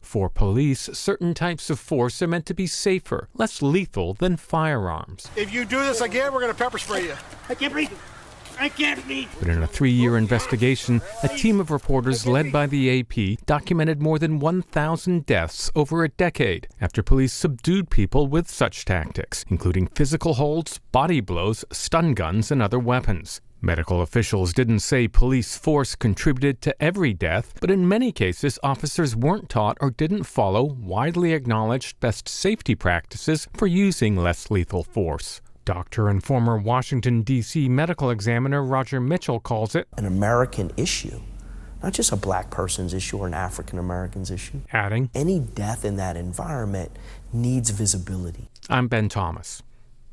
For police, certain types of force are meant to be safer, less lethal than firearms. If you do this again, we're going to pepper spray you. I can't breathe. But in a 3-year investigation, a team of reporters led by the AP documented more than 1,000 deaths over a decade after police subdued people with such tactics, including physical holds, body blows, stun guns, and other weapons. Medical officials didn't say police force contributed to every death, but in many cases, officers weren't taught or didn't follow widely acknowledged best safety practices for using less lethal force. Doctor and former Washington, D.C. medical examiner Roger Mitchell calls it an American issue, not just a black person's issue or an African American's issue. Adding, any death in that environment needs visibility. I'm Ben Thomas.